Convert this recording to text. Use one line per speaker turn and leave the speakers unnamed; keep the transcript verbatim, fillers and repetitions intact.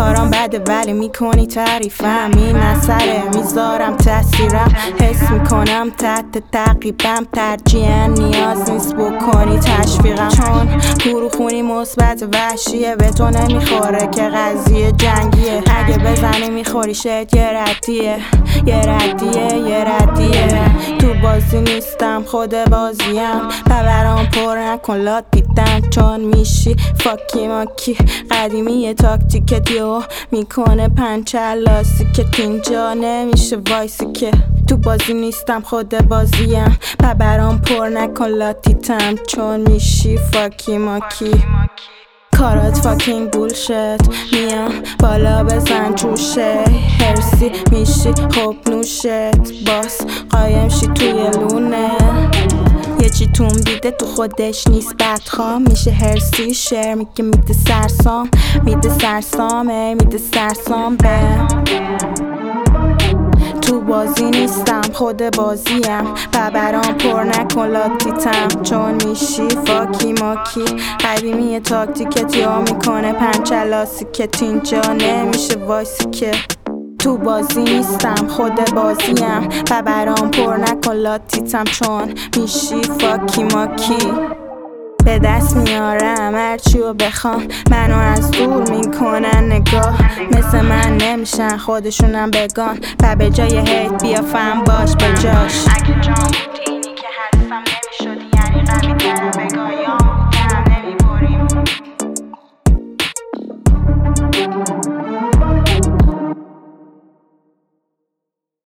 کارام بده ولی میکنی تعریفم، این اثره میذارم تاثیرم، حس میکنم تحت تعقیبم، ترجیحاً نیاز نیست بکنی تشویقم، چون گروخونی مثبت وحشیه، به تو نمیخوره که قضیه جنگیه، اگه بزنی میخوری شد یه ردیه یه ردیه یه ردیه تو بازی نیستم خود بازیم، ببرام پر نکن لات بیدم، چون میشی فاکی ماکی قدیمی تاکتیکت یو میکنه پنچه لاستیکت، اینجا نمیشه وایسی که تو بازی نیستم خود بازیم، ببرام پر نکن لاتیتم، چون میشی فاکی ماکی کارات فاکینگ بولشت، میام بالا بزن توشه، هرسی میشی خوب نوشت، باس قایم شی توی لونه، یه چی توم دیده تو خودش نیست بدخوام، میشه هرسی شعر میگه میده سرسام، میده سرسامه میده سرسام به تو بازی نیستم خود بازیم، ببرام پر نکن لاتیتم، چون میشی فاکی ماکی قدیمی تاکتیکت یا میکنه پنچه لاستیکت، اینجا نمیشه وایسی که تو بازی نیستم خود بازیم، ببرام پر نکن لاتیتم، چون میشی فاکی ماکی به دست میارم هرچیو بخوام، منو از دور میکنن نگاه، مثل من نمیشن خودشونم بگان، و به جای هیت بیا فهم باش به جاش، اگه جام بودی اینی که حریفم نمیشدی، یعنی قوی ترم بگاه